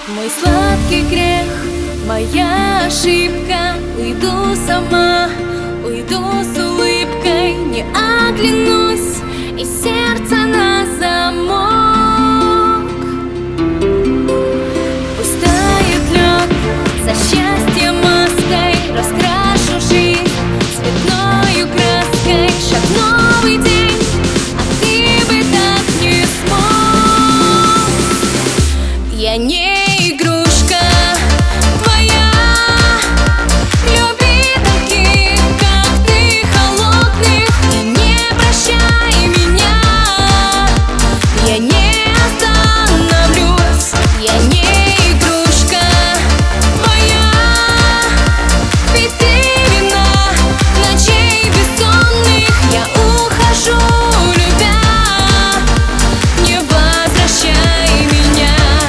Мой сладкий грех, моя ошибка. Уйду сама, уйду с улыбкой, не оглянусь, и сердце на замок. Пусть тает лед, за счастье маской раскрашу жизнь цветною краской. Шаг в новый день, а ты бы так не смог. Я не игрушка твоя, люби таких, как ты, холодных, и не прощай меня. Я не остановлюсь, я не игрушка твоя, ведь ты вина ночей бессонных. Я ухожу, любя, не возвращай меня.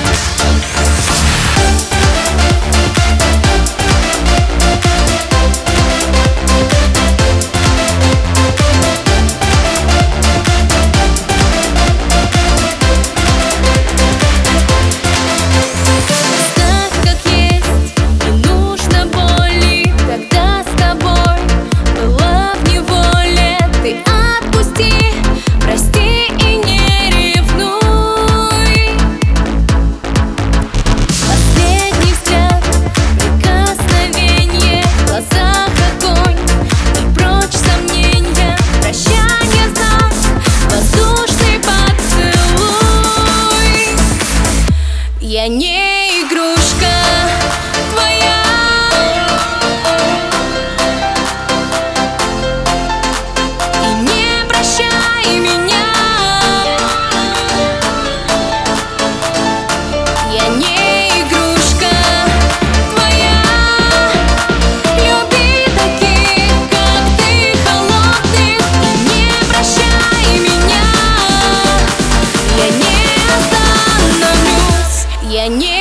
Я не игрушка твоя, и не прощай меня. Я не игрушка твоя, люби таких, как ты, холодных, и не прощай меня. Я не остановлюсь, я не